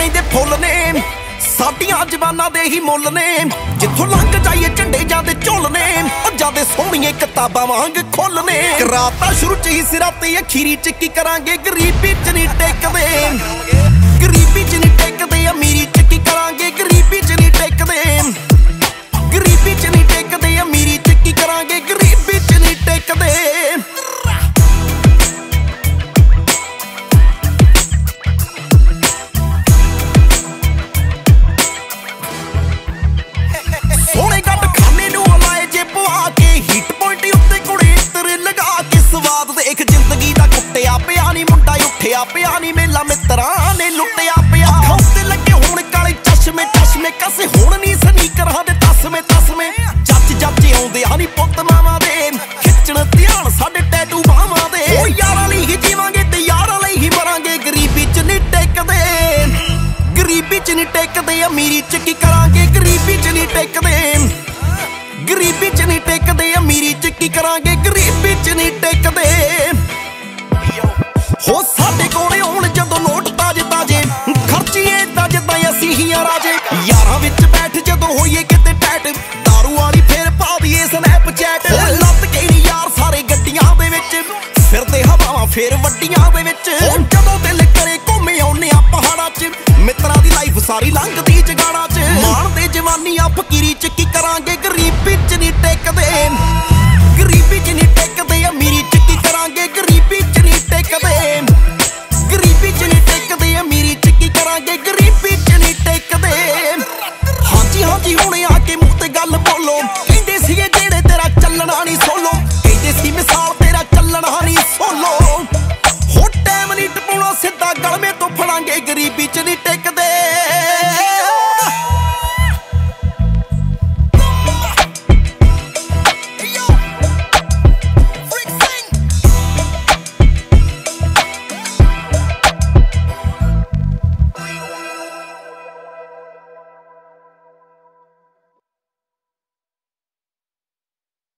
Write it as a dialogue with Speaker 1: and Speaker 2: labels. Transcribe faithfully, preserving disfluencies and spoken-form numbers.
Speaker 1: ਲੈਂਦੇ ਫੁੱਲ ਨੇ ਸਾਡੀਆਂ ਜ਼ਬਾਨਾਂ ਦੇ ਹੀ ਮੁੱਲ ਨੇ ਜਿੱਥੋਂ ਲੰਘ ਜਾਈਏ ਝੰਡੇ ਜਾਂਦੇ ਝੁੱਲ ਨੇ ਉਹ ਜਾਂਦੇ ਸੋਹਣੀਆਂ ਕਿਤਾਬਾਂ ਵਾਂਗ ਖੁੱਲ ਨੇ ਕਰਾਤਾ ਸ਼ੁਰੂ ਚ ਹੀ ਸਿਰਾਂ ਤੇ ਅਖੀਰੀ ਚ ਕੀ ਕਰਾਂਗੇ ਗਰੀਬੀ ਚ ਨਹੀਂ ਟਿਕਦੇ ਗਰੀਬੀ ਚ ਨਹੀਂ ਟਿਕਦੇ ਅਮੀਰੀ ਚ ਕੀ ਕਰਾਂਗੇ ਗਰੀਬੀ ਚ ਨਹੀਂ ਟਿਕਦੇ ਗਰੀਬੀ ਚ ਨਹੀਂ ਟਿਕਦੇ ਅਮੀਰੀ ਚ ਕੀ ਕਰਾਂਗੇ ਗਰੀਬੀ ਚ ਨਹੀਂ ਟਿਕਦੇ ਸੋਹਣੇ ਗੱਡ ਖਾਨੇ ਨੂੰ ਹਲਾਏ ਜੇ ਪਵਾ ਕੇ ਹੀਟ ਪੁਆਇੰਟ ਉੱਤੇ ਕੁੜੇ ਤੇਰੇ ਲਗਾ ਕੇ ਸਵਾਦ ਦੇਖ ਜ਼ਿੰਦਗੀ ਦਾ ਕੁੱਟਿਆ ਪਿਆ ਨੀ ਮੁੰਡਾ ਉੱਠਿਆ ਪਿਆ ਨੀ ਮੇਲਾ ਮਿੱਤਰਾਂ ਨੇ ਲੁੱਟਿਆ ਪਿਆ ਅੱਖਾਂ ਉੱਤੇ ਲੱਗੇ ਹੁਣ ਕਾਲੇ ਚਸ਼ਮੇ ਚਸ਼ਮੇ ਕਸੇ ਹੁਣ ਨੀ ਸਨੀਕਰਾਂ ਦੇ ਤਸਮੇ ਤਸਮੇ ਜੱਜ ਜੱਜ ਆਉਂਦੇ ਆ ਨੀ ਪੁੱਤ ਮਾਵਾਂ ਦੇ ਖਿੱਚਣ ਧਿਆਨ ਸਾਡੇ ਟੈਟੂ ਬਾਹਾਂ ਦੇ ਉਹ ਯਾਰਾਂ ਲਈ ਹੀ ਜੀਵਾਂਗੇ ਤੇ ਯਾਰਾਂ ਲਈ ਹੀ ਮਰਾਂਗੇ ਗਰੀਬੀ ਚ ਨੀ ਟਿਕਦੇ ਗਰੀਬੀ ਚ ਨੀ ਟਿਕਦੇ ਅਮੀਰੀ ਚ ਕੀ ਕਰਾਂਗੇ ਗਰੀਬੀ ਚ ਨੀ ਟਿਕਦੇ ਗਰੀਬੀ ਚ ਨੀ ਟਿਕਦੇ ਅਮੀਰੀ ਚ ਕੀ ਕਰਾਂਗੇ ਗਰੀਬੀ ਚ ਨੀ ਟਿਕਦੇ ਹੋ ਸਾਡੇ ਕੋਲੇ ਆਉਣ ਜਦੋਂ ਨੋਟ ਤਾਜੇ ਤਾਜੇ ਖਰਚੀਏ ਤਾਂ ਜਿੱਦਾਂ ਅਸੀਂ ਹੀ ਆ ਰਾਜੇ ਯਾਰਾਂ ਵਿੱਚ ਬੈਠ ਜਦੋਂ ਹੋਈਏ ਕਿਤੇ ਟੈਟ ਦਾਰੂ ਵਾਲੀ ਫੇਰ ਪਾ ਦਈਏ ਸਨੈਪਚੈਟ ਲੱਤ ਕੇ ਨੀ ਯਾਰ ਸਾਰੇ ਗੱਡੀਆਂ ਦੇ ਵਿੱਚ ਫਿਰਦੇ ਹਵਾਵਾਂ ਫੇਰ ਵੱਡੀਆਂ ਦੇ ਵਿੱਚ ਹੁਣ ਜਦੋਂ ਦਿਲ ਕਰੇ ਘੁੰਮੇ ਆਉਨੇ ਆ ਪਹਾੜਾਂ ਚ ਮਿੱਤਰਾਂ ਦੀ ਲਾਈਫ ਸਾਰੀ ਲੰਘਦੀ ਜਗਾੜਾਂ ਚ ਮਾਣਦੇ ਜਵਾਨੀ ਆ ਫਕੀਰੀ ਚ ਕੀ ਕਰਾਂਗੇ ਗਰੀਬੀ ਚ ਨੀ ਟਿਕਦੇ ਗਰੀਬੀ ਚ ਨੀ ਟਿਕਦੇ ਅਮੀਰੀ ਚ ਕੀ ਕਰਾਂਗੇ ਗਰੀਬੀ ਚ ਨੀ ਟਿਕਦੇ ਗਰੀਬੀ ਚ ਨੀ ਟਿਕਦੇ ਅਮੀਰੀ ਚ ਕੀ ਕਰਾਂਗੇ ਗਰੀਬੀ ਚ ਨੀ ਟਿਕਦੇ ਹਾਂਜੀ ਹਾਂਜੀ ਹੁਣੇ ਆ ਕੇ ਮੂੰਹ ਤੇ ਗੱਲ ਬੋਲੋ